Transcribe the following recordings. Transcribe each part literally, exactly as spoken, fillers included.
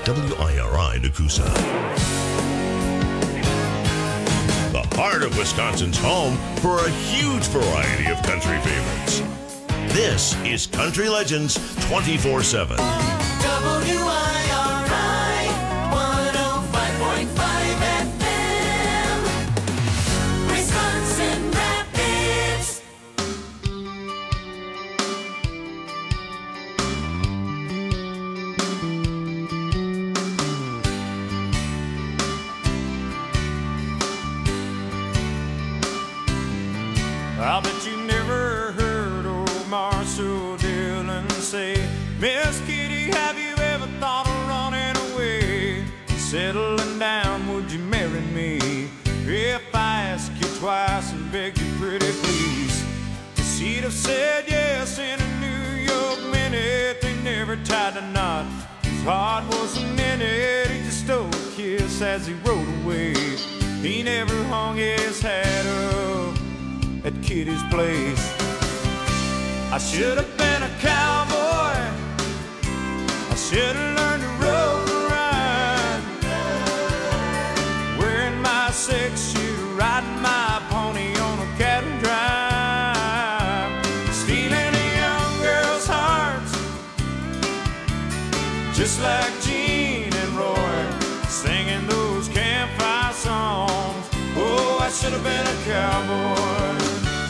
W I R I Nakusa. The heart of Wisconsin's home for a huge variety of country favorites. This is Country Legends twenty-four seven. W I R I one oh five point five F M, Wisconsin Rapids. I bet you never heard old Marshall Dillon say, Miss Kitty, have you ever thought of running away? Settling down, would you marry me? If I ask you twice and beg you pretty please. She'd have said yes in a New York minute. They never tied a knot, his heart wasn't in it. He just stole a kiss as he rode away. He never hung his hat up at Kitty's place. I should have been a cowboy, I should have learned to rope and ride, wearing my six-shooter, riding my pony on a cattle drive, stealing a young girl's hearts, just like Gene and Roy, singing those campfire songs. Oh, I should have been a cowboy.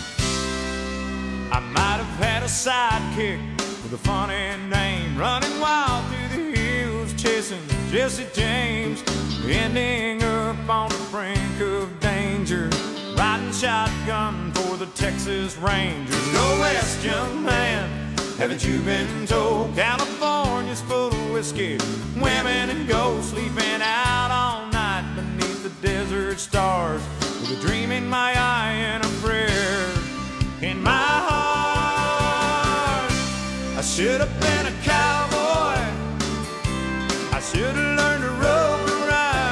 I might have had a sidekick with a funny name, running wild through the hills, chasing Jesse James, ending up on the brink of danger, riding shotgun for the Texas Rangers. Go west, young man, haven't you been told? California's full of whiskey, women and ghosts, sleeping out all night beneath the desert stars, with a dream in my eye and a prayer in my heart. I should have been a cowboy, I should have learned to rope and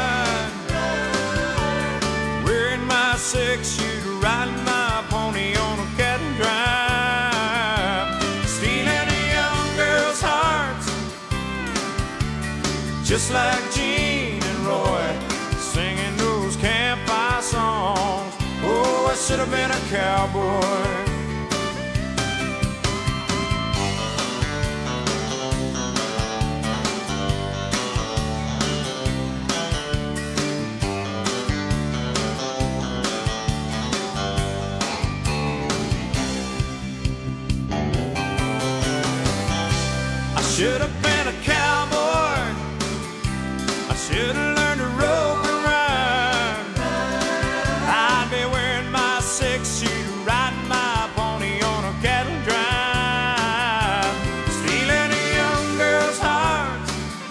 ride, wearing my six-shooter, riding my pony on a cattle drive, stealing a young girl's hearts, just like Gene and Roy, singing those campfire songs. Oh, I should have been a cowboy. I should have been a cowboy, I should have learned to rope and ride, I'd be wearing my six-shooter, riding my pony on a cattle drive, stealing a young girl's heart,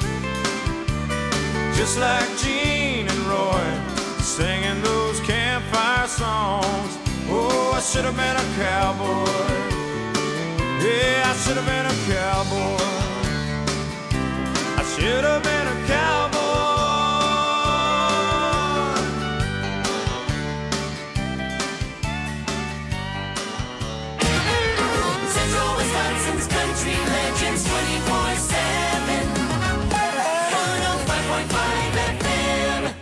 just like Gene and Roy, singing those campfire songs. Oh, I should have been a cowboy. Yeah, I should have been a cowboy. I should have been a cowboy. Central Wisconsin's Country Legends twenty-four seven, one oh five point five F M.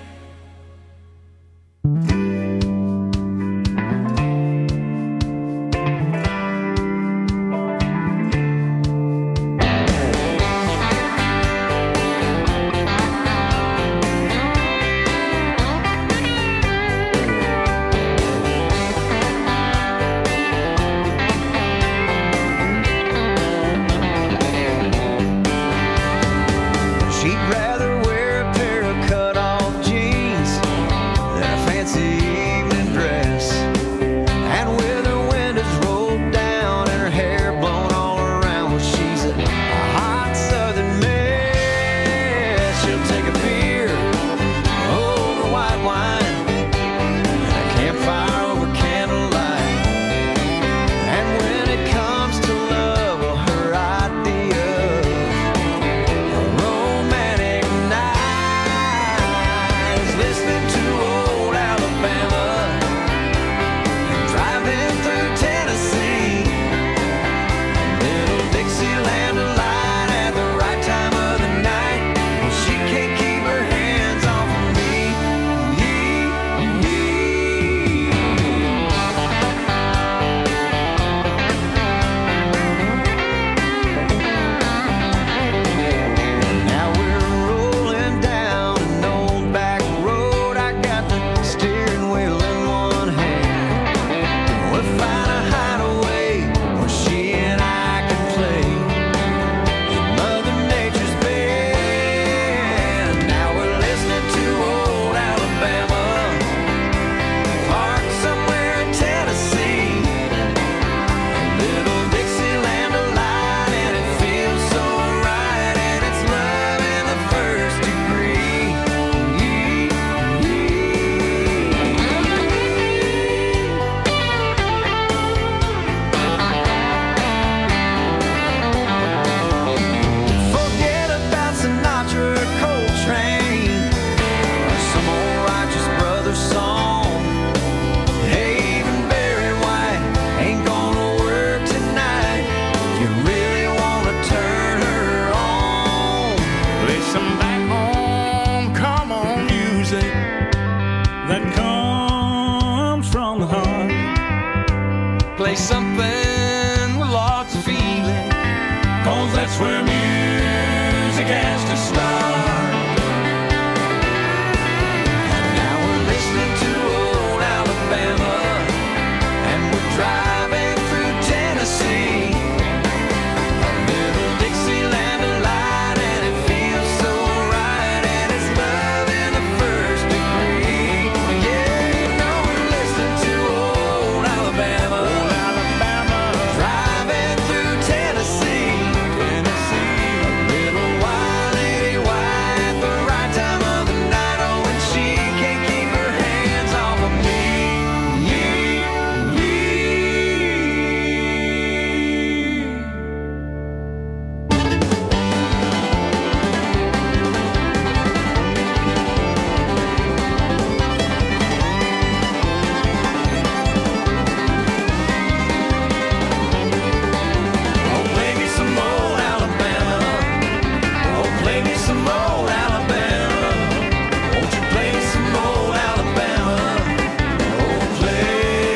some old Alabama? Won't you play some old Alabama? Oh, play.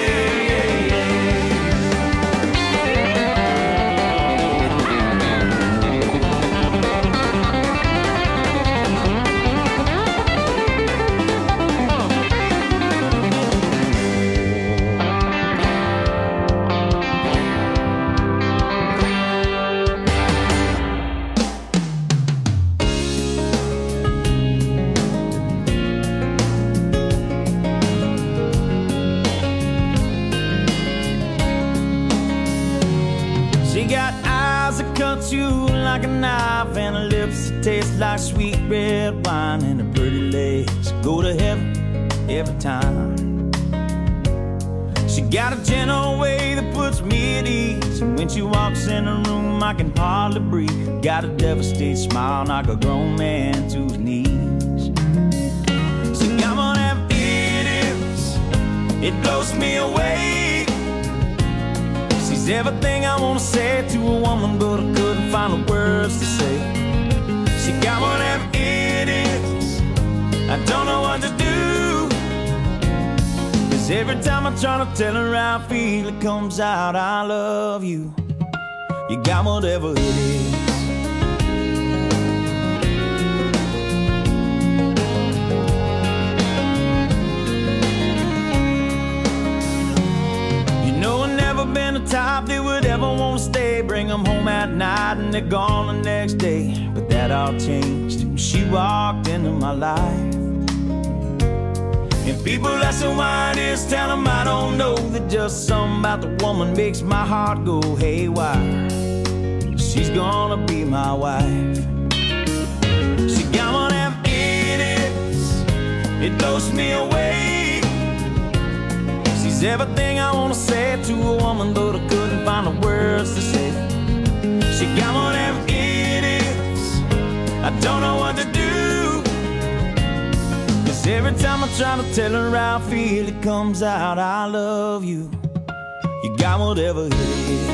She got eyes that cut you like a knife, and her lips that taste like sweet red wine, and her pretty legs go to heaven every time. She got a gentle way that puts me at ease, and when she walks in the room I can hardly breathe. Got a devastated smile, knock a grown man to his knees. So come on, have it is, it blows me away. She's everything I wanna say to a woman, but I couldn't find the words to say. She got whatever it is, I don't know what to do. Cause every time I try to tell her how I feel, it comes out, I love you. You got whatever it is. Been the type that would ever want to stay, bring them home at night and they're gone the next day. But that all changed when she walked into my life. And people asking why it is, tell them I don't know, that just something about the woman makes my heart go haywire. She's gonna be my wife. She got whatever it is, it blows me away. She's everything I wanna say to a woman, but I couldn't find the words to say. She got whatever it is, I don't know what to do. Cause every time I try to tell her how I feel, it comes out, I love you. You got whatever it is.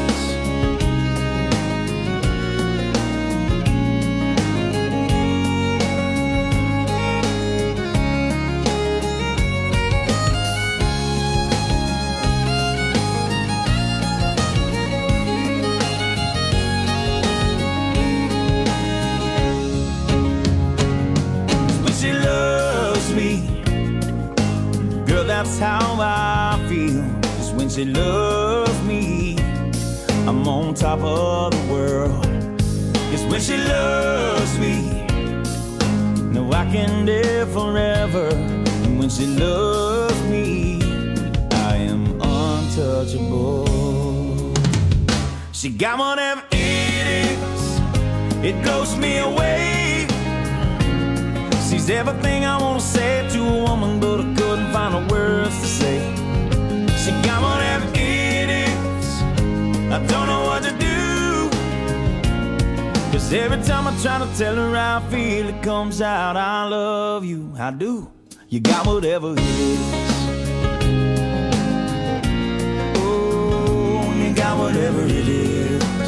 That's how I feel, just when she loves me, I'm on top of the world. Cause when she loves me, no, I can live forever. And when she loves me, I am untouchable. She got whatever it is, it blows me away. She's everything I wanna say to a woman, but I couldn't find the words to say. She got whatever it is, I don't know what to do. Cause every time I try to tell her how I feel, it comes out, I love you, I do. You got whatever it is. Oh, you got whatever it is.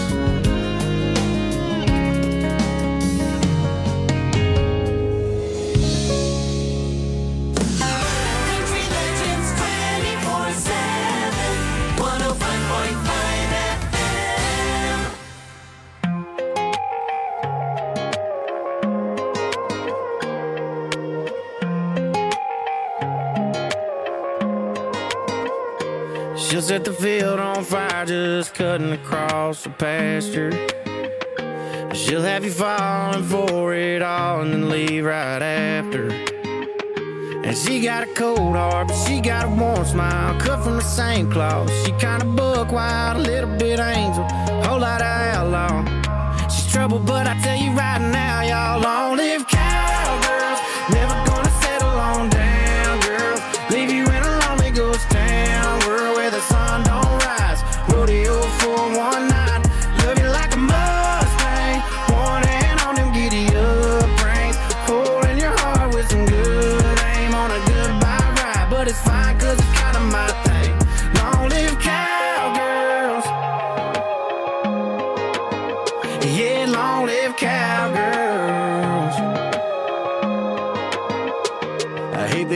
She'll set the field on fire, just cutting across the pasture. She'll have you falling for it all and then leave right after. And she got a cold heart, but she got a warm smile, cut from the same cloth. She kinda buck wild, a little bit angel, whole lot of outlaw. She's trouble, but I tell you right now, y'all, long-lived cowgirls, never gonna settle on down, girl. Leave you in a lonely ghost town, world where the sun don't rise. Rodeo for one night, love you like a Mustang, one hand on them giddy up reins, holding your heart with some good aim on a goodbye ride. But it's fine, cause it's kinda my thing. Long-lived cowgirls, yeah, long-lived cowgirls.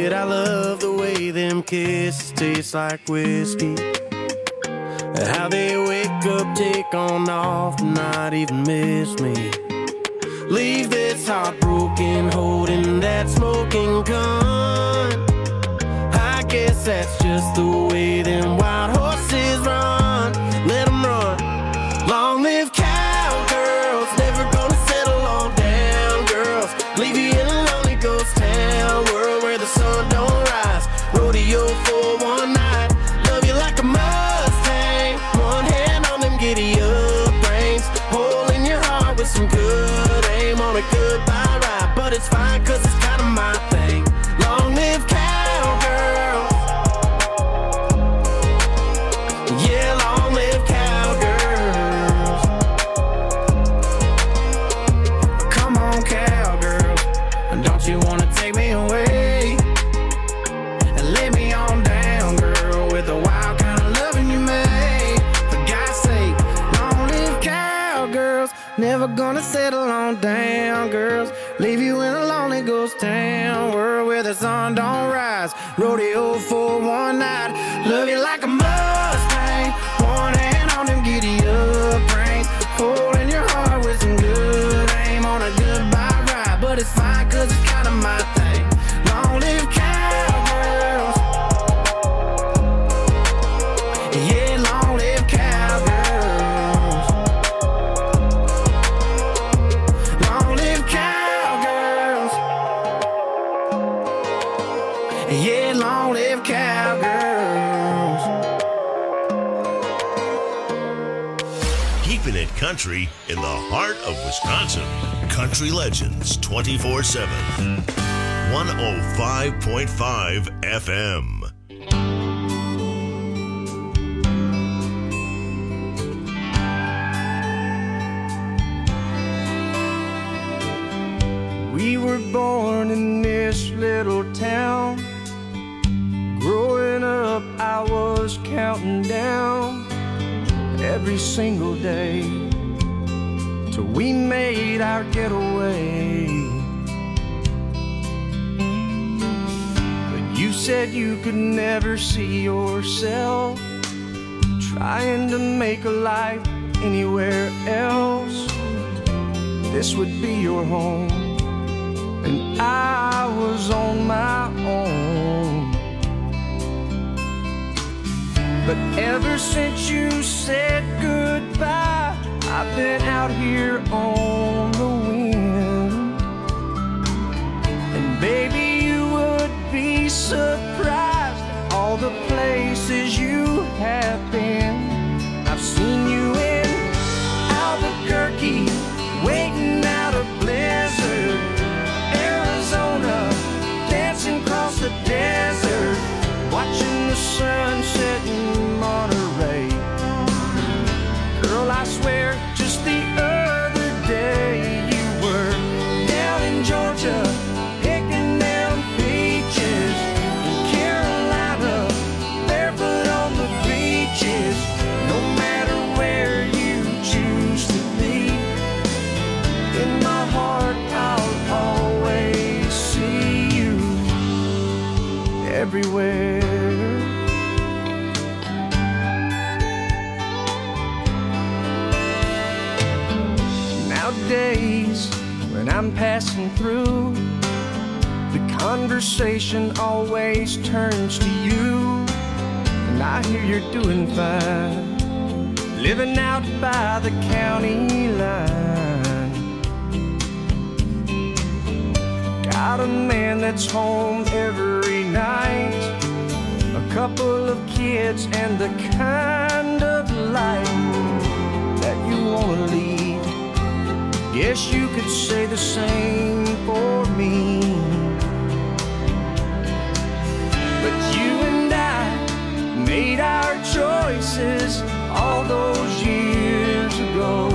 it, I love the way them kisses taste like whiskey. How they wake up, take on off, not even miss me. Leave this heart broken, holding that smoking gun. I guess that's just the way them wild horses run. Let them run. Long live cowgirls, never gonna settle on down girls. Leave you in a lonely ghost town world where the sun don't rise. Rodeo for one night, love you like a Mustang. One hand on them giddy up reins, hole in your heart with some good aim on a goodbye ride. But it's fine cause it's kinda my thing. Long live cowgirls. Yeah, long live cowgirls. Come on, cowgirls, don't you wanna take me away and lay me on down, girl, with the wild kind of loving you made. For God's sake, long live cowgirls, never gonna settle on down, girls. Leave you in a lonely ghost town world where the sun don't rise. Rodeo for one night, love you like a Mustang. One hand on them giddy up reins, holding your heart with some good aim on a goodbye ride. But it's fine cause it's kinda my thing. Long live cowgirls. Yeah, long live cowgirls. Long live cowgirls. Yeah, long live cowgirls. Keeping it country in the heart of Wisconsin. Country Legends twenty-four seven. one oh five point five F M. We were born in this little town. Growing up, I was counting down every single day till we made our getaway. But you said you could never see yourself trying to make a life anywhere else. This would be your home, and I was on my own. But ever since you said goodbye, I've been out here on the wind. And baby, you would be surprised at all the places you have been. I've seen you in Albuquerque, waiting out a blizzard, Arizona, dancing across the desert, watching the sunset in Monterey. Girl, I swear, just the other day you were down in Georgia, picking down peaches, in Carolina, barefoot on the beaches. No matter where you choose to be, in my heart I'll always see you everywhere. Nowadays, when I'm passing through, the conversation always turns to you. And I hear you're doing fine, living out by the county line. Got a man that's home every night, a couple of kids, and the kind of life that you wanna lead. Guess you could say the same for me. But you and I made our choices all those years ago.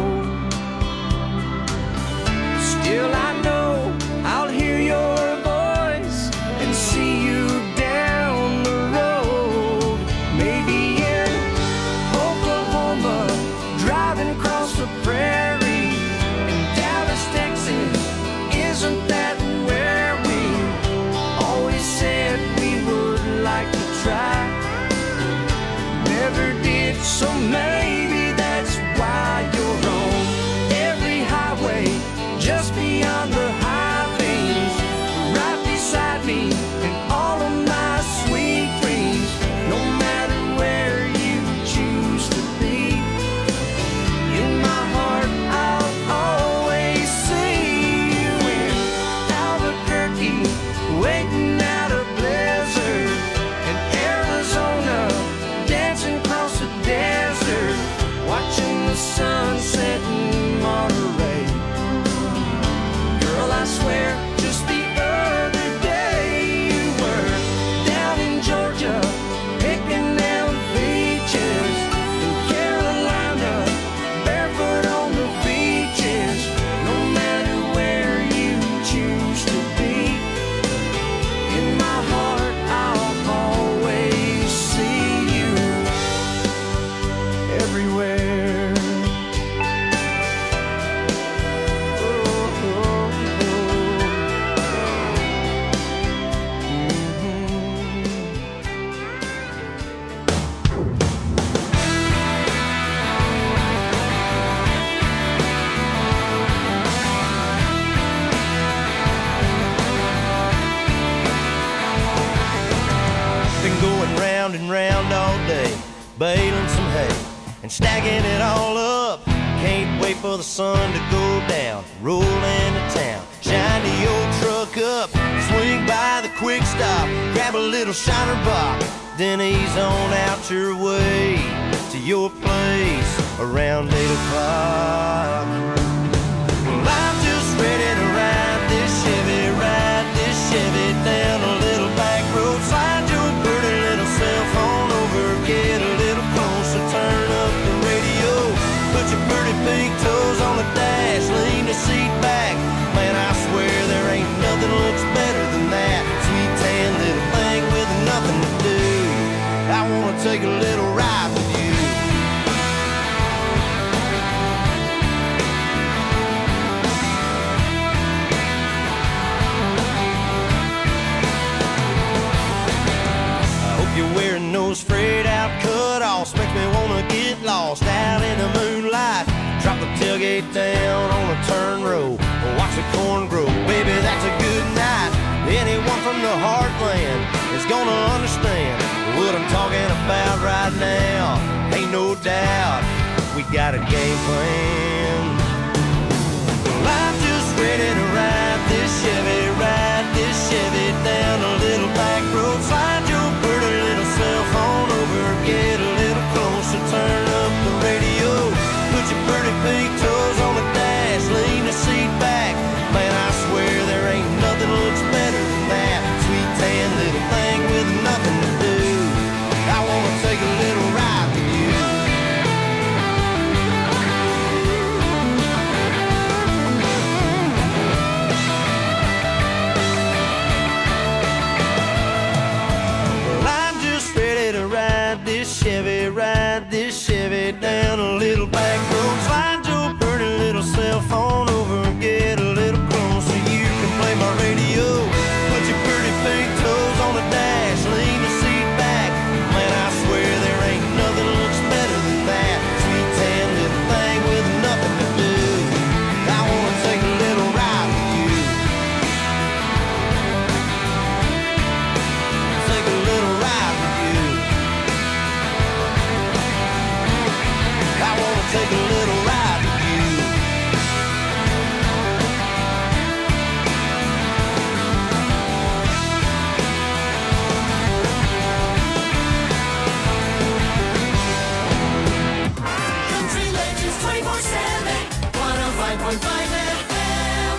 Still I know I'll hear your voice and see you down the road. Maybe in Oklahoma, driving across the prairie, in Dallas, Texas, in So maybe that's why you're on every highway, just beyond the high beams, right beside me in all of my sweet dreams. No matter where you choose to be, in my heart I'll always see you in Albuquerque, waiting out a blizzard, in Arizona, dancing across the desert, watching the sunset in Monterey. Girl, I swear, just the other day you were down in Georgia, picking them beaches, in Carolina, barefoot on the beaches. No matter where you choose to be, in my heart I'll always see you everywhere. Oh, oh, Been going round and round all day, baling some hay and stacking it all up. Can't wait for the sun to go down, roll into town, shine the old truck up, swing by the quick stop, grab a little shiner box, then ease on out your way to your place around eight o'clock. Well, I'm just ready to ride this Chevy, ride this Chevy down a little back road, slide your pretty little cell phone over, get a little closer, turn up the radio, put your pretty pink toes on the dash, lean the seat back. Man, I swear there ain't nothing looks better than that sweet tan little thing with nothing to do. I wanna take a little ride with you. I hope you're wearing those frayed out cutoffs, makes me wanna get lost out in the moonlight. Drop the tailgate down on a turn row, or watch the corn grow. Baby, that's a good night. Anyone from the heartland is gonna understand what I'm talking about right now. Ain't no doubt we got a game plan. Well, I'm just ready to ride this Chevy, ride this Chevy down a little back road, slide your pretty little cell phone over, get a little closer, turn up the radio, put your pretty pink toes on the dash, lean the seat back. Man, I swear there ain't nothing looks better than that sweet tan little thing with nothing to do. I wanna take a little ride with you. Well, I'm just ready to ride this Chevy, ride this Chevy down a little back road, slide your pretty little cell phone over, get a little closer, you can play my radio, put your pretty pink toes on the dash, lean the seat back. Man, I swear there ain't nothing looks better than that sweet tan little thing with nothing to do. I wanna take a little ride with you. Take a little ride with you. I wanna take a little ride with you. Country Legends twenty-four seven, one oh five point five F M.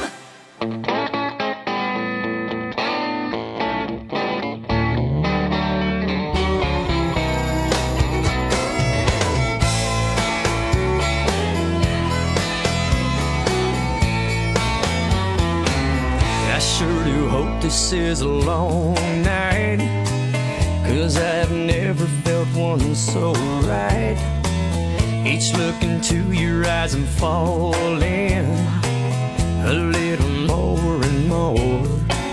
I sure do hope this is a long night, 'cause I've never felt one so right. Each look into your eyes I'm falling a little more and more.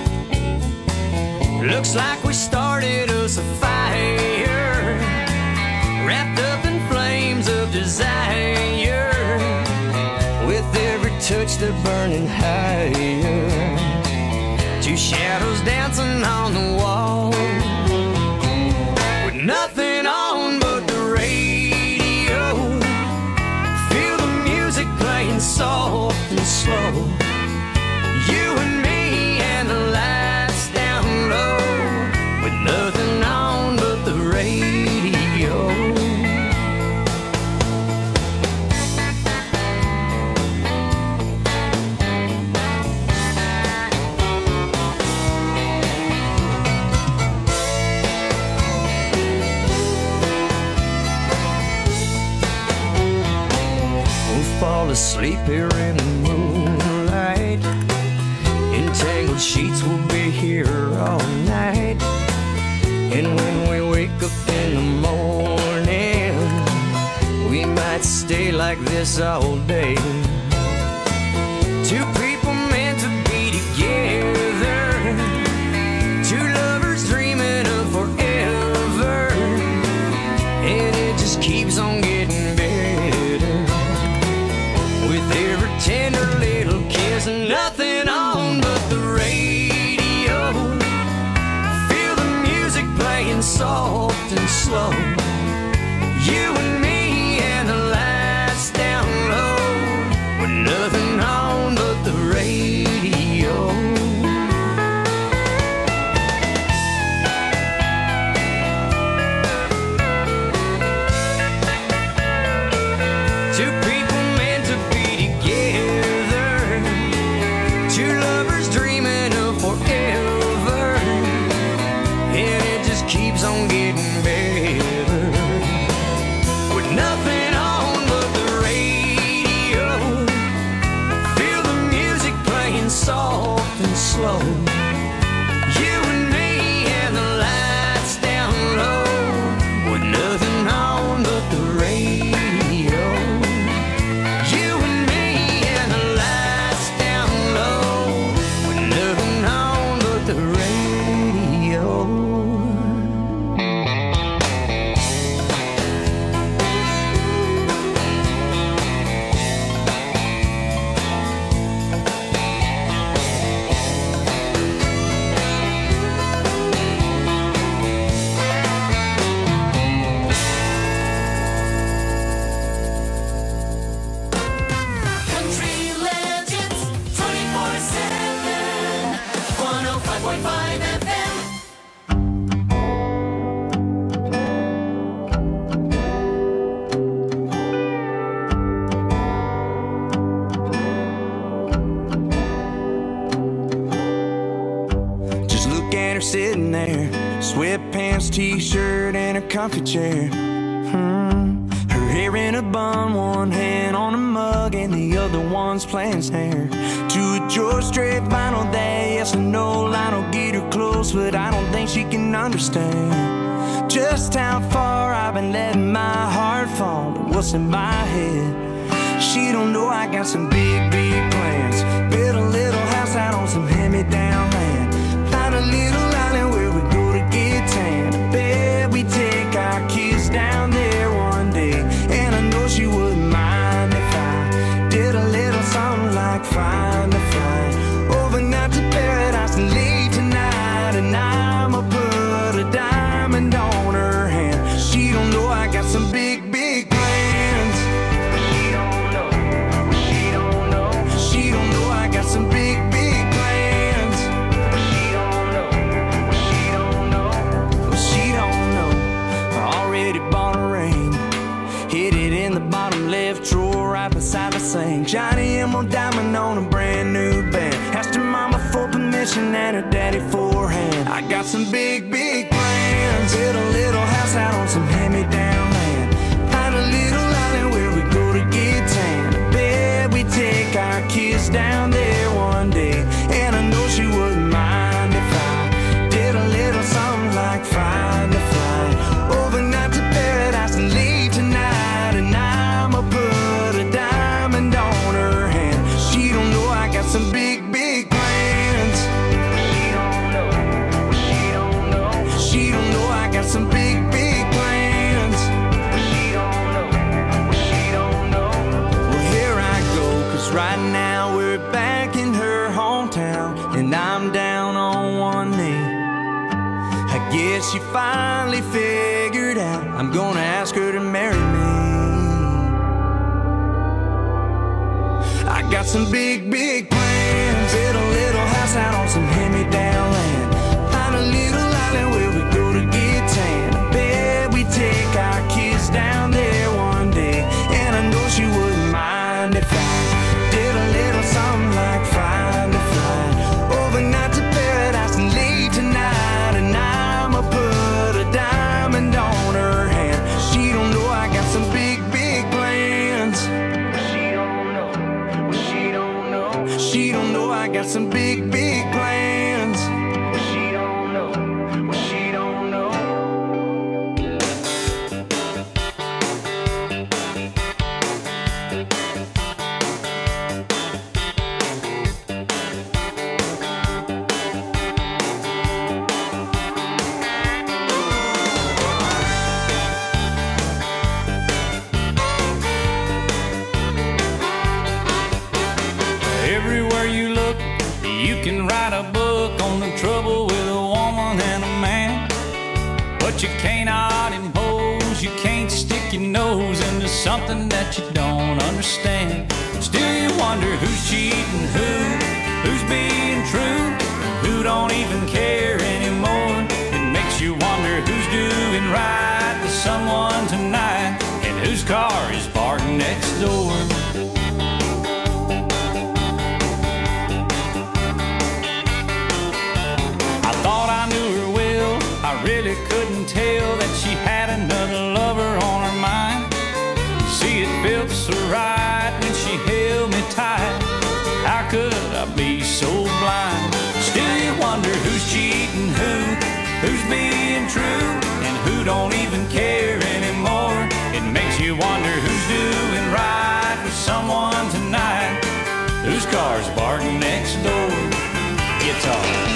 Looks like we started us a fire, wrapped up in flames. two shadows dancing on the wall, with nothing on but the radio. Feel the music playing soft and slow. You and me and the lights down low, with nothing on but the radio. Fall asleep here in the moonlight. Entangled sheets will be here all night. And when we wake up in the morning, we might stay like this all day. Two people meant to be together, two lovers dreaming of forever, and it just keeps on getting better. With every tender little kiss and nothing on but the radio. Feel the music playing soft and slow. You and me and the lights down low, with nothing on but the radio. Two people meant to be together, two lovers dreaming of forever, and it just keeps on getting better. With nothing on but the radio. Feel the music playing soft and slow. You and me and the lights down low, with nothing on but the radio. You and me and the lights down low, with nothing on but the radio. Country Legends twenty-four seven, one oh five point five F M. Just look at her sitting there, sweatpants, t-shirt, and her comfy chair. Hmm. Her hair in a bun, one hand on a mug, and the other one's playing snare. To a George Strait vinyl day, yes or no, Lionel get her close, but I don't think she can understand just how far I've been letting my heart fall and what's in my head. She don't know I got some big, big plans. Build a little house out on some hand-me-down land. Find a little island where we go to get tan. I bet we take our kids down there one day. And I know she wouldn't mind if I did a little something like find a flight overnight to paradise and leave tonight. And I'ma put a diamond on her hand. She don't know I got some big, big plans. She don't know, she don't know, she don't know I got some big, big plans. She don't know, she don't know, she don't know. I already bought a ring, hid it in the bottom left drawer right beside the sink. Johnny Emerald diamond on a brand new band. Asked her mama for permission and her daddy for a hand. I got some big, big plans. Build a little house out on some hand-me-down land. Find a little island where we go to get tan. I bet we take our kids down there one day. And I know she wouldn't mind if I did a little something like find a flight overnight to paradise and leave tonight. And I'ma put a diamond on her hand. She don't know I got some big, big plans. She don't know, she don't know, she don't know I got some big, big plans. She don't know, she don't know. Well, here I go, cause right now we're back and I'm down on one knee. I guess you finally figured out I'm gonna ask her to marry me. I got some big, big plans. Build a little house out on some hand-me-down land. Find a little island where we go to get tan. I bet we take our kids down there one day, and I know she wouldn't mind if I did a little something like flying to fly overnight to paradise and late tonight. And I'ma put a diamond on her hand. She don't know I got some big, big plans. She don't know. She don't know. She don't know I got some big, big plans. She don't know. She don't know. Everywhere you look, you can write a book on the trouble with a woman and a man. But you cannot impose, you can't stick your nose into something that you don't understand. Still you wonder who's cheating who, who's being true, who don't even care anymore. It makes you wonder who's doing right to someone tonight, and whose car is parked next door. I really couldn't tell that she had another lover on her mind. See, it felt so right when she held me tight. How could I be so blind? Still you wonder who's cheating who, who's being true, and who don't even care anymore. It makes you wonder who's doing right with someone tonight, whose car's parked next door. Guitar.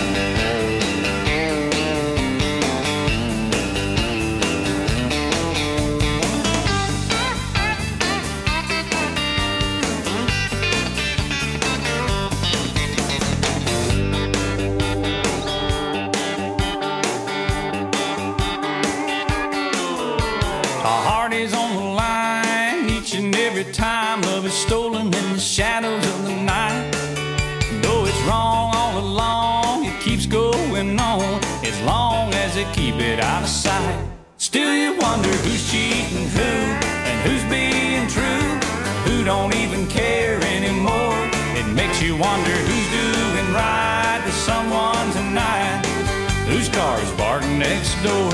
Time love is stolen in the shadows of the night. Though it's wrong all along, it keeps going on as long as they keep it out of sight. Still you wonder who's cheating who, and who's being true, who don't even care anymore. It makes you wonder who's doing right to someone tonight, whose car's parked next door.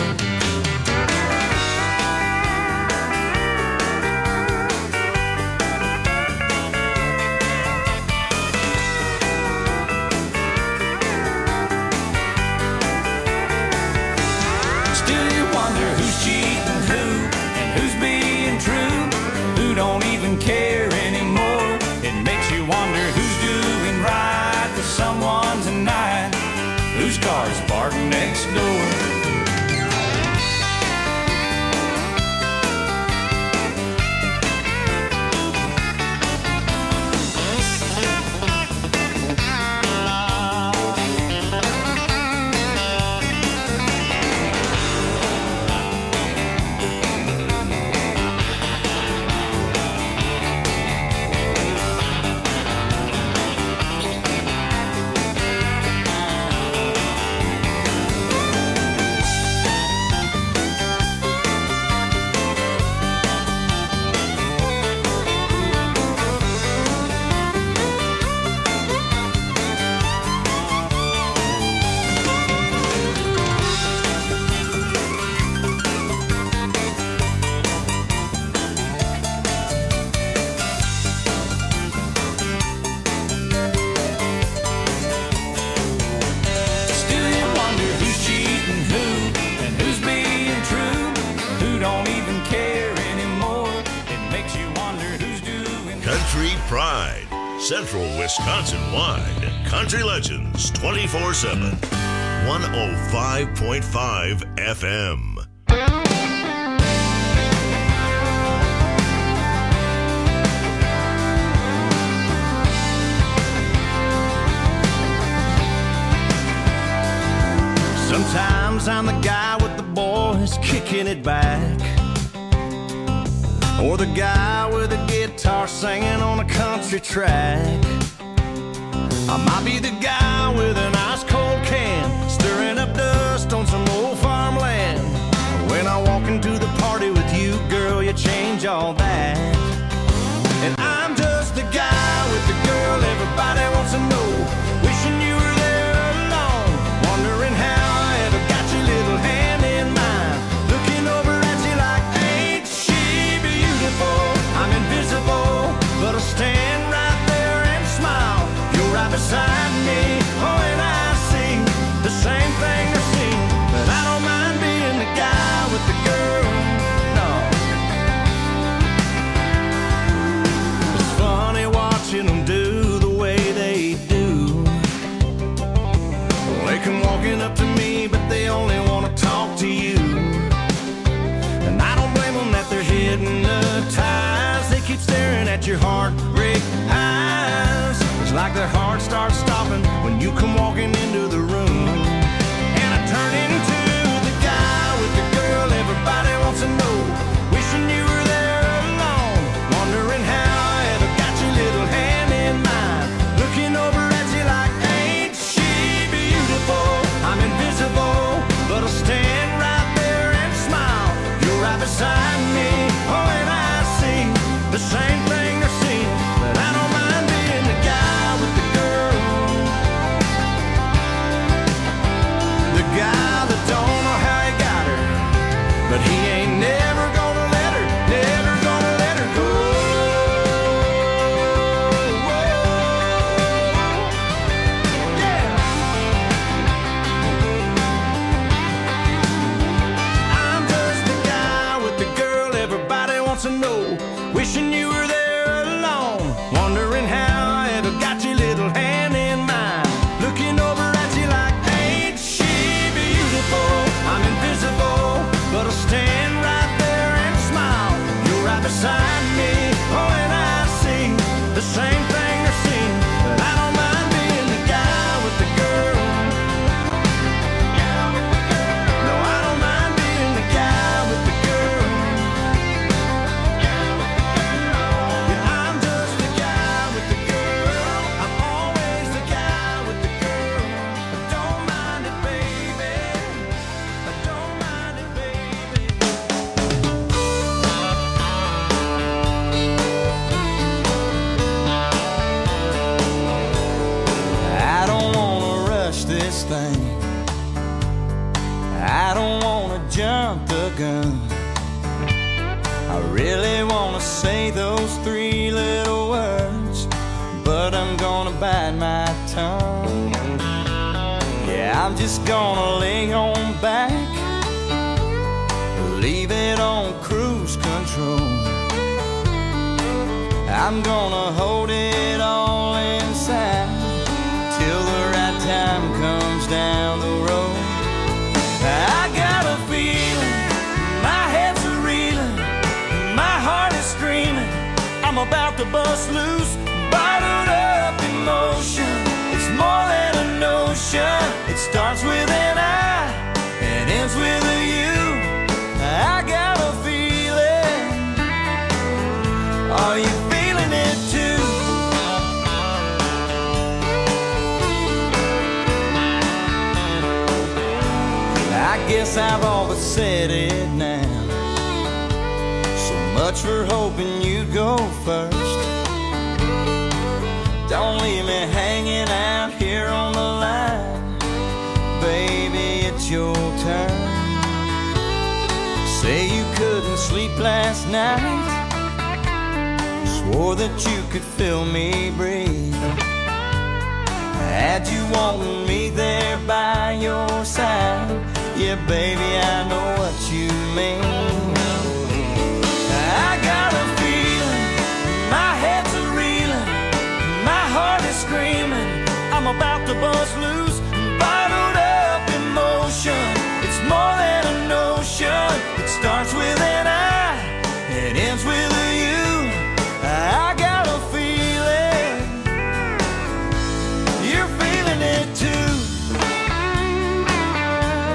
Don't even care anymore. It makes you wonder who's doing right to someone tonight, whose car's parked next door. Country Pride, Central Wisconsin-wide. Country Legends twenty-four seven. one oh five point five F M. Sometimes I'm the guy with the boys kicking it back, or the guy with a guitar singing on a country track. I might be the guy with an ice cold can stirring up dust on some old farmland. When I walk into the party with you, girl, you change all that. And I'm just the guy with the girl everybody wants to know, wishing you were there alone, wondering how I ever got your little hand in mine, looking over at you like, ain't she beautiful? I'm invisible, but I'll stand right there and smile. You're right beside me, oh, and I see the same thing they're seeing. But I don't mind being the guy with the girl, no. It's funny watching them do the way they do. They come walking up to me, but they only want to talk to you. And I don't blame them that they're hypnotized. They keep staring at your heartbreak eyes. It's like their heart starts stopping when you come walking into the room. And I turn into the guy with the girl everybody wants to know, wishing you were there alone, wondering how I ever got your little hand in mine, looking over at you like, ain't she beautiful? I'm invisible, but I'll stand right there and smile. You're right beside me, oh, and I see the same thing they're seeing. But I don't mind being the guy with the girl, the guy that don't know how he got her, but he ain't never gonna let her, never gonna let her go. Yeah. I'm just the guy with the girl everybody wants to know, wishing you were there alone, wondering how I ever got your little hand in mine, looking over at you like, ain't she beautiful? I'm invisible, but I'll stand right there and smile. You're right beside me, oh, and I see the same thing they're seeing. But I don't mind being the guy with the girl. No, I don't mind being the guy with the girl. Yeah, I'm just the guy with the girl. I'm always the guy with the girl. I don't mind it, baby. I don't mind it, baby. I don't wanna rush this thing. I don't wanna jump the gun. I really wanna say those three little words, but I'm gonna bite my tongue. Yeah, I'm just gonna lay on back, leave it on cruise control. I'm gonna hold it all inside till the right time comes down the road. I got a feeling, my head's a reeling, my heart is screaming, I'm about to bust loose, bottled up emotion. It's more than a notion. It starts with an I and ends with a you. I got a feeling. Are you feeling it too? I guess I've all but said it now. So much for hoping you'd go first. Don't leave me hanging out here on the line. Baby, it's your turn. Say you couldn't sleep last night, swore that you could feel me breathe. Had you wanting me there by your side, yeah, baby, I know what you mean. I got a feeling, my head's a reeling, my heart is screaming, I'm about to bust loose, bottled up emotion. It's more than a notion. It starts with an I, it ends with a you. I got a feeling, you're feeling it too.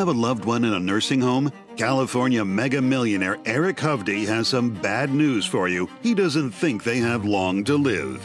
have a loved one in a nursing home? California mega millionaire Eric Hovde has some bad news for you. He doesn't think they have long to live.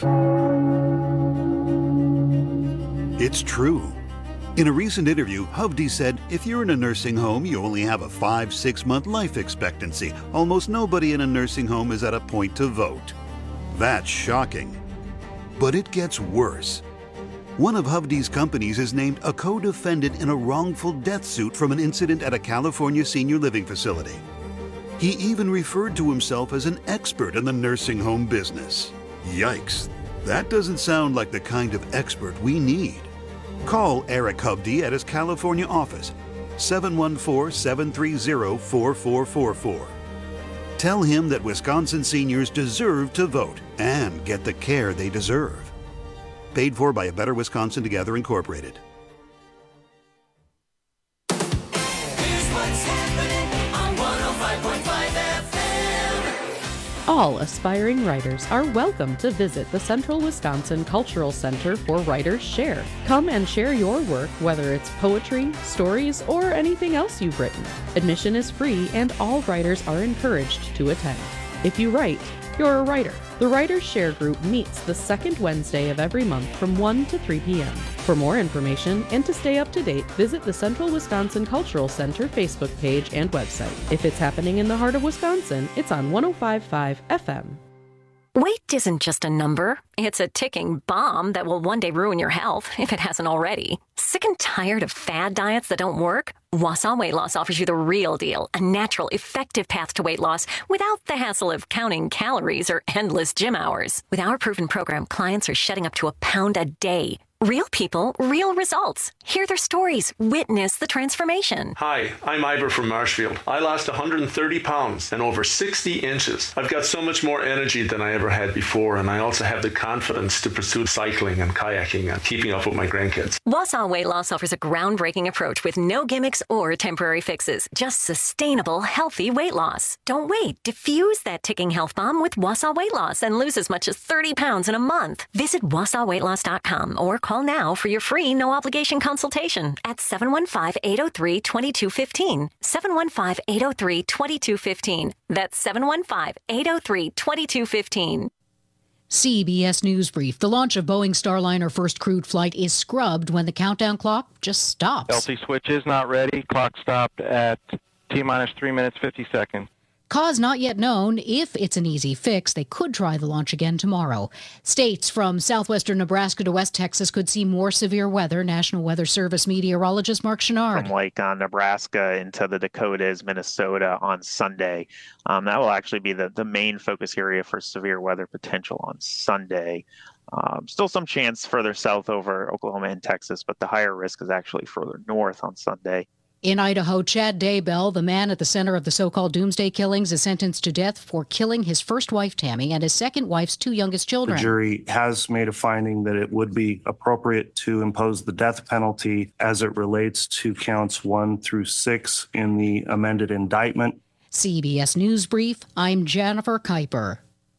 It's true. In a recent interview, Hovde said if you're in a nursing home, you only have a five, six month life expectancy. Almost nobody in a nursing home is at a point to vote. That's shocking. But it gets worse. One of Hovde's companies is named a co-defendant in a wrongful death suit from an incident at a California senior living facility. He even referred to himself as an expert in the nursing home business. Yikes, that doesn't sound like the kind of expert we need. Call Eric Hovde at his California office, seven one four, seven three zero, four four four four. Tell him that Wisconsin seniors deserve to vote and get the care they deserve. Paid for by A Better Wisconsin Together, Incorporated. Here's what's happening on one oh five point five F M. All aspiring writers are welcome to visit the Central Wisconsin Cultural Center for Writers Share. Come and share your work, whether it's poetry, stories, or anything else you've written. Admission is free and all writers are encouraged to attend. If you write, you're a writer. The Writers Share Group meets the second Wednesday of every month from one to three p.m. For more information and to stay up to date, visit the Central Wisconsin Cultural Center Facebook page and website. If it's happening in the heart of Wisconsin, it's on one oh five point five F M. Weight isn't just a number. It's a ticking bomb that will one day ruin your health, if it hasn't already. Sick and tired of fad diets that don't work? Wausau Weight Loss offers you the real deal, a natural, effective path to weight loss without the hassle of counting calories or endless gym hours. With our proven program, clients are shedding up to a pound a day. Real people, real results. Hear their stories. Witness the transformation. Hi, I'm Ivor from Marshfield. I lost one hundred thirty pounds and over sixty inches. I've got so much more energy than I ever had before, and I also have the confidence to pursue cycling and kayaking and keeping up with my grandkids. Wausau Weight Loss offers a groundbreaking approach with no gimmicks or temporary fixes, just sustainable, healthy weight loss. Don't wait. Diffuse that ticking health bomb with Wausau Weight Loss and lose as much as thirty pounds in a month. Visit wausau weight loss dot com or call now for your free no-obligation consultation at seven one five, eight oh three, two two one five. seven one five, eight oh three, two two one five. That's seven one five, eight oh three, two two one five. C B S News Brief. The launch of Boeing Starliner first crewed flight is scrubbed when the countdown clock just stops. L T switch is not ready. Clock stopped at T-minus three minutes, fifty seconds. Cause not yet known. If it's an easy fix, they could try the launch again tomorrow. States from southwestern Nebraska to West Texas could see more severe weather. National Weather Service meteorologist Mark Chenard. From like uh, Nebraska into the Dakotas, Minnesota on Sunday. Um, that will actually be the, the main focus area for severe weather potential on Sunday. Um, still some chance further south over Oklahoma and Texas, but the higher risk is actually further north on Sunday. In Idaho, Chad Daybell, the man at the center of the so-called doomsday killings, is sentenced to death for killing his first wife, Tammy, and his second wife's two youngest children. The jury has made a finding that it would be appropriate to impose the death penalty as it relates to counts one through six in the amended indictment. C B S News Brief, I'm Jennifer Kuiper.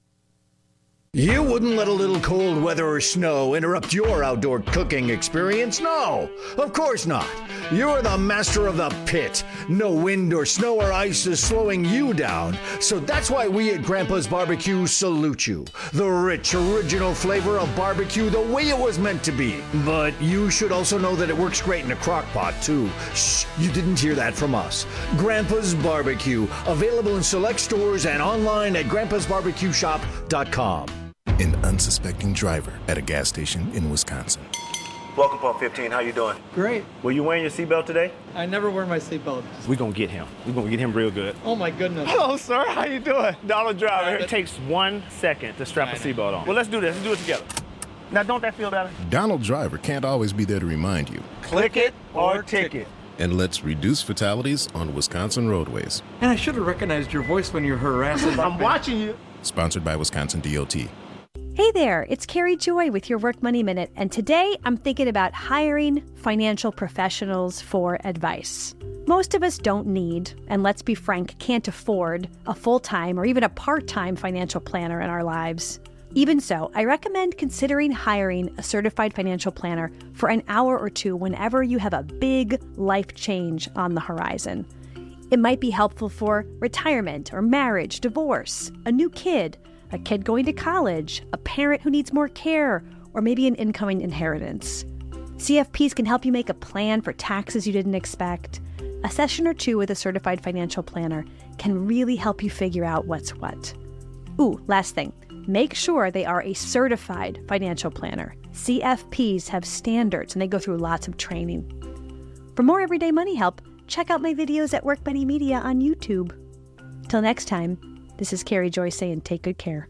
You wouldn't let a little cold weather or snow interrupt your outdoor cooking experience? No, of course not. You're the master of the pit. No wind or snow or ice is slowing you down. So that's why we at Grandpa's Barbecue salute you. The rich, original flavor of barbecue the way it was meant to be. But you should also know that it works great in a crock pot, too. Shh, you didn't hear that from us. Grandpa's Barbecue, available in select stores and online at grandpas barbecue shop dot com. An unsuspecting driver at a gas station in Wisconsin. Welcome, Pump fifteen. How you doing? Great. Were you wearing your seatbelt today? I never wear my seatbelt. We're going to get him. We're going to get him real good. Oh, my goodness. Hello, sir. How you doing? Donald Driver. It takes one second to strap a seatbelt on. Well, let's do this. Let's do it together. Now, don't that feel better? Donald Driver can't always be there to remind you. Click it or ticket. And let's reduce fatalities on Wisconsin roadways. And I should have recognized your voice when you're harassing. I'm watching you. Sponsored by Wisconsin D O T. Hey there, it's Carrie Joy with your Work Money Minute, and today I'm thinking about hiring financial professionals for advice. Most of us don't need, and let's be frank, can't afford a full-time or even a part-time financial planner in our lives. Even so, I recommend considering hiring a certified financial planner for an hour or two whenever you have a big life change on the horizon. It might be helpful for retirement or marriage, divorce, a new kid, a kid going to college, a parent who needs more care, or maybe an incoming inheritance. C F Ps can help you make a plan for taxes you didn't expect. A session or two with a certified financial planner can really help you figure out what's what. Ooh, last thing. Make sure they are a certified financial planner. C F Ps have standards and they go through lots of training. For more everyday money help, check out my videos at Work Money Media on YouTube. Till next time, this is Carrie Joy saying take good care.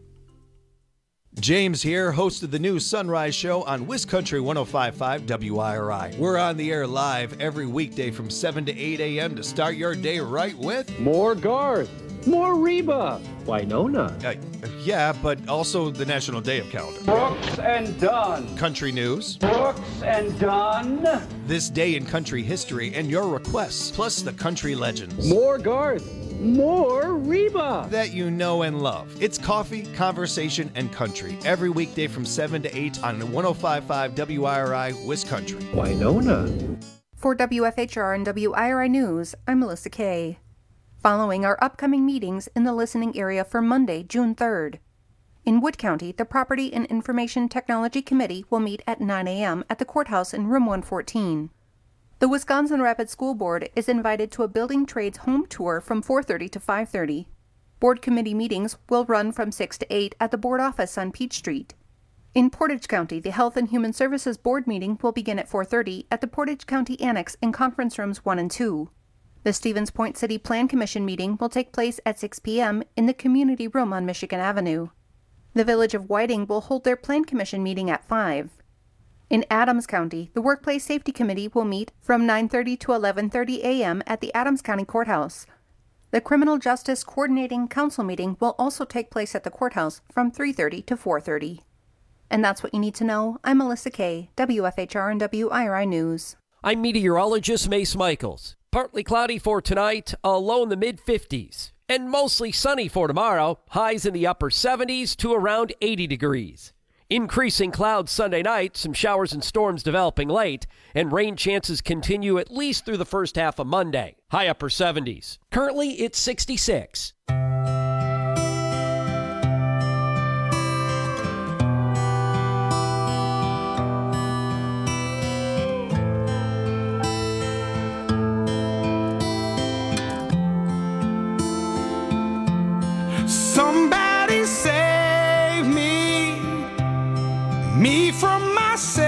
James here, host of the new Sunrise Show on WisCountry one oh five point five W I R I. We're on the air live every weekday from seven to eight a.m. to start your day right with more Garth, more Reba, Winona. Uh, yeah, but also the National Day of Calendar. Brooks and Dunn. Country news. Brooks and Dunn. This day in country history and your requests, plus the country legends. More Garth. More Reba that you know and love. It's coffee, conversation, and country every weekday from seven to eight on one oh five point five W I R I WisCountry. Winona. For W F H R and W I R I News, I'm Melissa Kay. Following our upcoming meetings in the listening area for Monday, June third. In Wood County, the Property and Information Technology Committee will meet at nine a.m. at the courthouse in room one fourteen. The Wisconsin Rapids School Board is invited to a building trades home tour from four thirty to five thirty. Board committee meetings will run from six to eight at the board office on Peach Street. In Portage County, the Health and Human Services Board meeting will begin at four thirty at the Portage County Annex in conference rooms one and two. The Stevens Point City Plan Commission meeting will take place at six p.m. in the community room on Michigan Avenue. The Village of Whiting will hold their Plan Commission meeting at five. In Adams County, the Workplace Safety Committee will meet from nine thirty to eleven thirty a.m. at the Adams County Courthouse. The Criminal Justice Coordinating Council meeting will also take place at the courthouse from three thirty to four thirty. And that's what you need to know. I'm Melissa Kay, W F H R and W I R I News. I'm meteorologist Mace Michaels. Partly cloudy for tonight, a low in the mid fifties. And mostly sunny for tomorrow, highs in the upper seventies to around eighty degrees. Increasing clouds Sunday night, some showers and storms developing late, and rain chances continue at least through the first half of Monday. High upper seventies. Currently, it's sixty-six. Somebody save me, me from myself.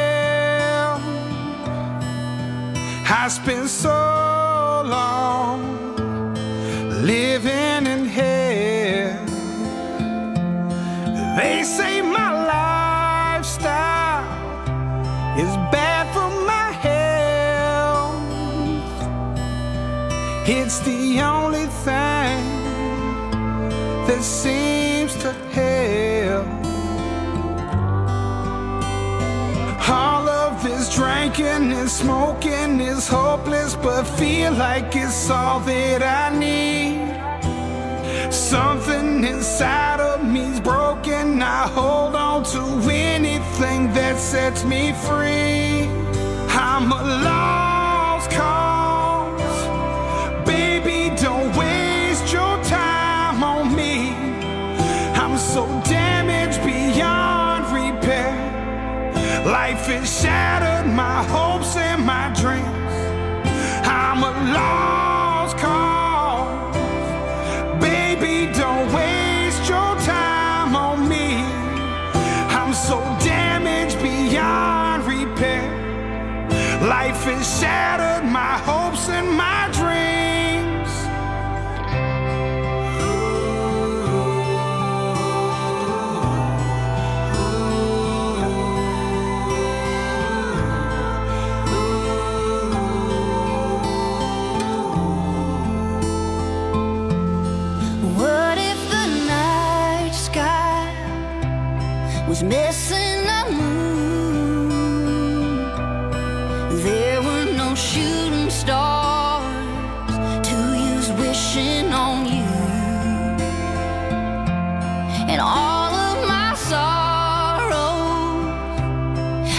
I spent so long living in hell. They say my lifestyle is bad for my health. It's the only thing that seems to help. All of this drinking and smoking is hopeless, but feel like it's all that I need. Something inside of me's broken. I hold on to anything that sets me free. I'm a lost cause. Baby, don't waste your time on me. I'm so damaged beyond repair. Life has shattered my hopes and my dreams. I'm a lost cause. Baby, don't waste your time on me. I'm so damaged beyond repair. Life has shattered my hopes and my dreams. Was missing a moon. There were no shooting stars to use wishing on you. And all of my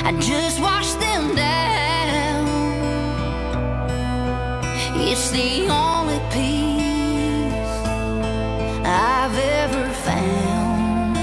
I just wash them down. It's the only peace I've ever found.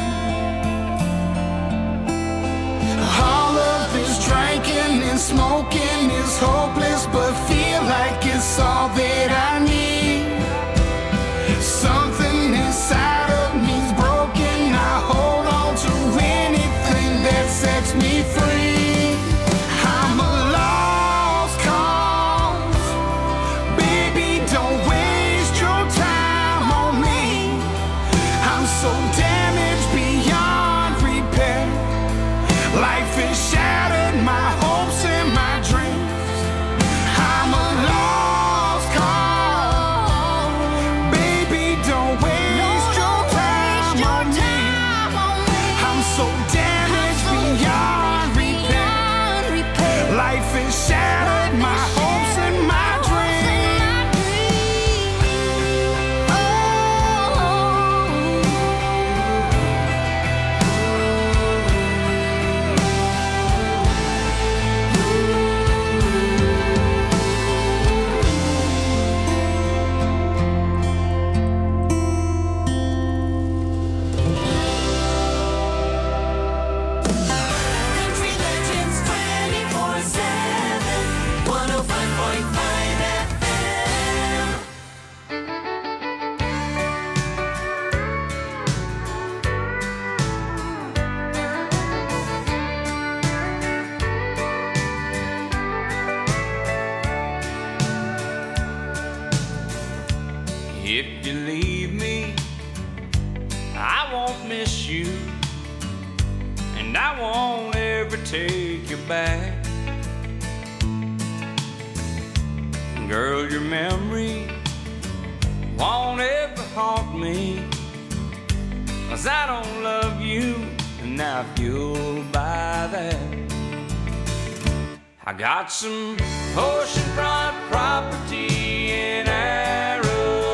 All of this drinking and smoking is hopeless, but feel like it's all that I need. Something inside of me's broken. I hold on to anything that sets me free. I'm a lost cause. Baby, don't waste your time on me. I'm so damaged beyond repair. Life has shattered my hopes and my dreams. I'm a lost cause. Baby, don't waste your time on me. I'm so damaged beyond repair. Life has shattered my hopes and my Country Legends twenty-four seven, one oh five point five F M. If you leave me, I won't miss you, and I won't ever take you back. Girl, your memory won't ever haunt me, 'cause I don't love you, and now you'll buy that. I got some oceanfront property in Arizona.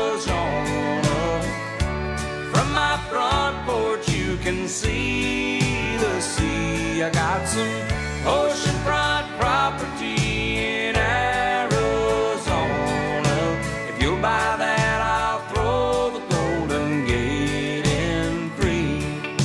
From my front porch you can see the sea. I got some oceanfront property in Arizona. If you'll buy that, I'll throw the Golden Gate in free.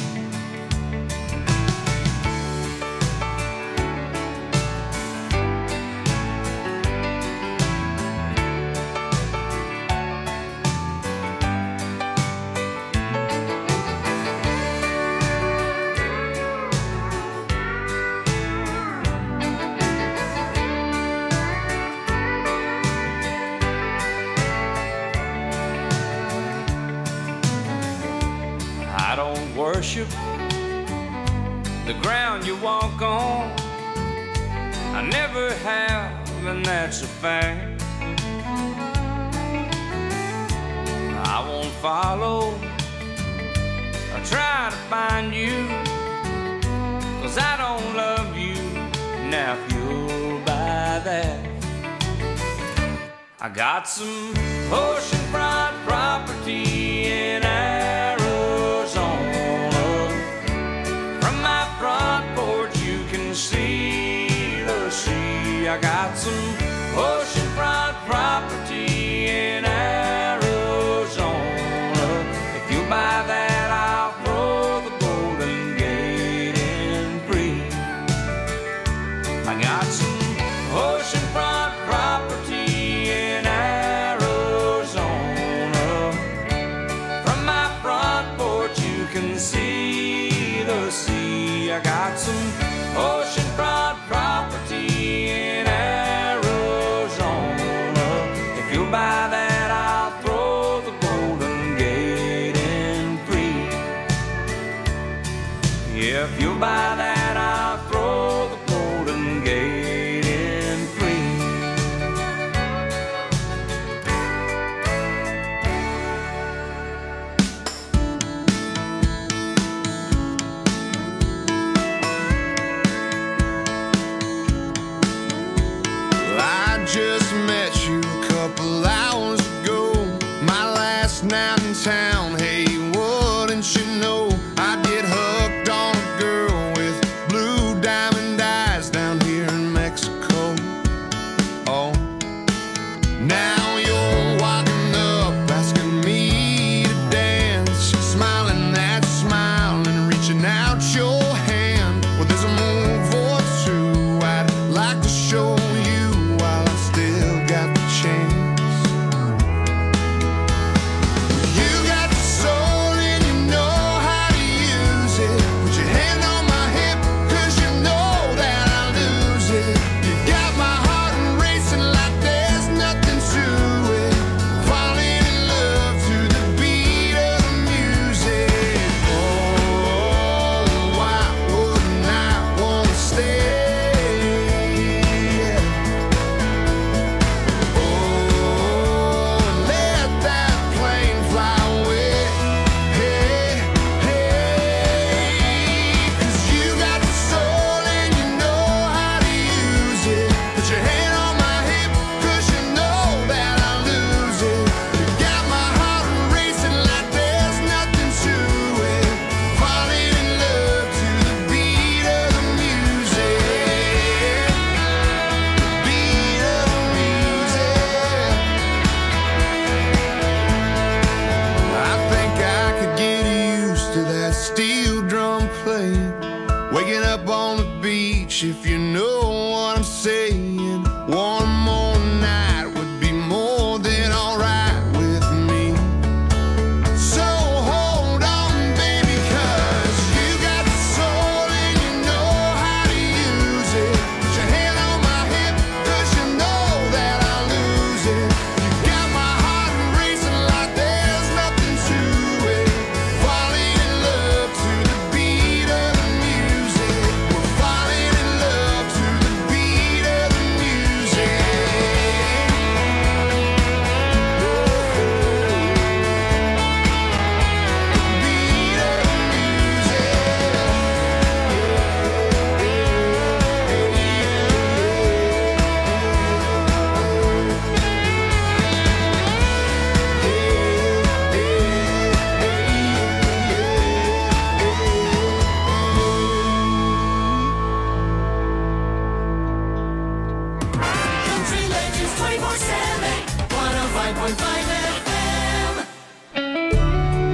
I don't worship the ground you walk on. I never have, and that's a fact. I won't follow or try to find you, 'cause I don't love you. Now if you'll buy that, I got some oceanfront property in Arizona. From my front porch you can see the sea. I got some oceanfront property in Arizona. If you buy that, I'll throw the Golden Gate in free. I got some oceanfront property in Arizona. From my front porch you can see the sea. I got some oceanfront property in Arizona. If you buy that, I'll throw the Golden Gate in free. Yeah, if you buy that, I'll throw the Golden Gate in free. Well, I just met you a couple hours ago. My last night in town. Hey, wouldn't you know I get hooked on a girl with out your hand. Well, there's a move or two I'd like to show you while I still got the chance. You got the soul and you know how to use it. Put your hand on my hip, cause you know that I lose it. You got my heart racing like there's nothing to it. Falling in love to the beat of the music. Oh, why wouldn't I wanna stay? Oh, let that plane fly away. Hey, hey, cause you got the soul and you know how to use it. Put your hand on my hip, cause you know that I lose it. You got my heart racing like there's nothing to it. Falling in love to the beat of the music. Beat of the music. I think I could get used to that steel drum playing. Waking up on the beach, if you know what I'm saying. One more night would be more than alright with me. So hold on, baby, cause you got the soul and you know how to use it. Put your hand on my hip, cause you know that I lose it. You got my heart racing like there's nothing to it. Falling in love to the beat of the music. We're falling in love to the beat of the music. Beat of the Country Legends twenty-four seven, one oh five point five F M.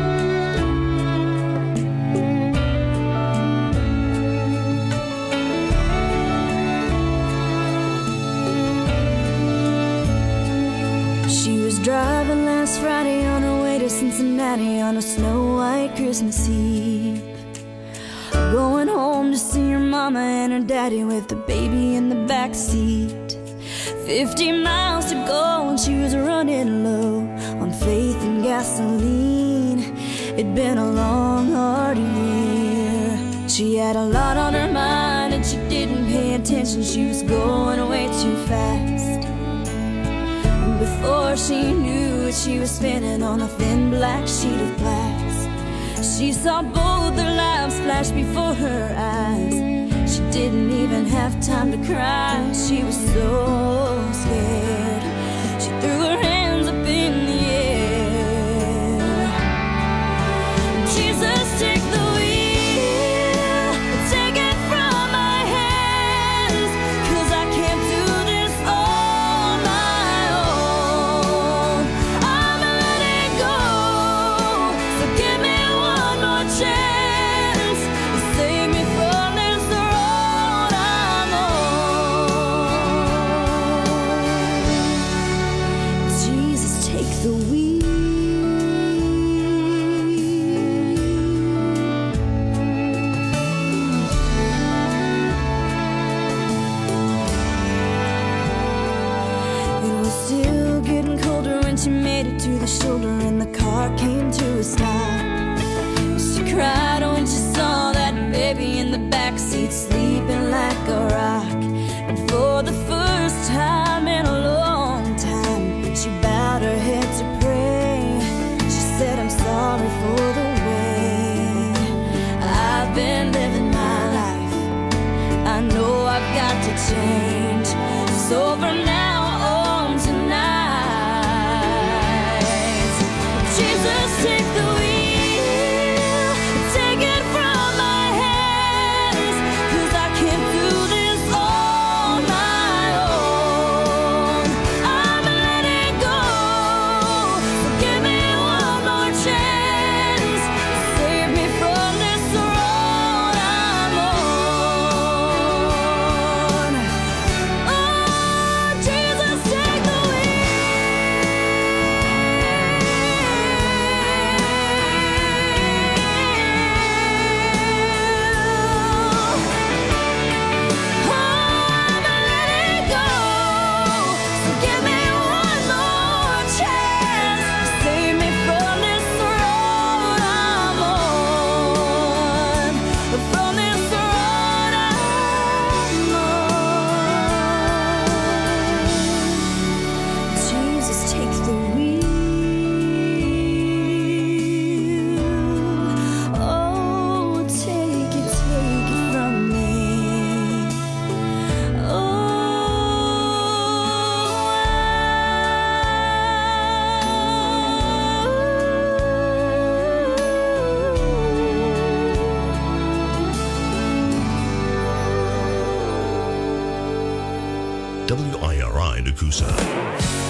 She was driving last Friday on her way to Cincinnati on a snow white Christmas Eve. Going home to see her mama and her daddy with the baby in the back seat. Fifty miles to go and she was running low on faith and gasoline. It'd been a long, hard year. She had a lot on her mind and she didn't pay attention. She was going way too fast. Before she knew it, she was spinning on a thin black sheet of glass. She saw both their lives flash before her eyes. She didn't even have time to cry. She was so scared. She threw her hands up in the air. Jesus, take the wheel, take it from my hands, 'cause I can't do this on my own. I'm letting go, so give me one more chance. Save me from this road I'm on. Jesus, take the wheel. It was still getting colder when she made it to the shoulder and the car came to a stop. She cried when she saw that baby in the backseat sleeping like a rock. And for the first time in a long time, she bowed her head to pray. She said, I'm sorry for the way I've been living my life. I know I've got to change. So for now on tonight, Jesus, take the wheel, take it from my hands, 'cause I can't do this on my own. I'm letting go, so give me one more chance. Save me from this road W I R I Nakusa.